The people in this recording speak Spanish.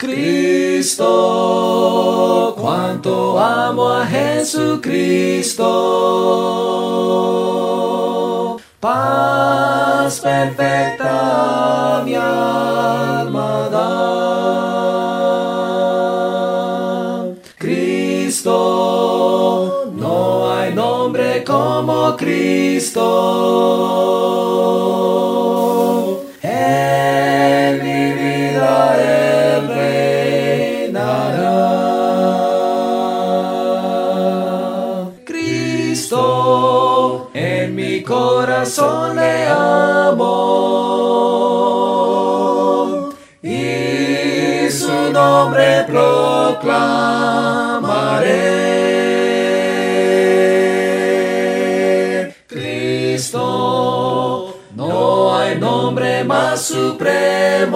Cristo, cuánto amo a Jesucristo. Paz perfecta mi alma da. Cristo, no hay nombre como Cristo. En mi vida Él reinará. Cristo, en mi corazón le amo y su nombre proclamaré. Cristo, no hay nombre más supremo.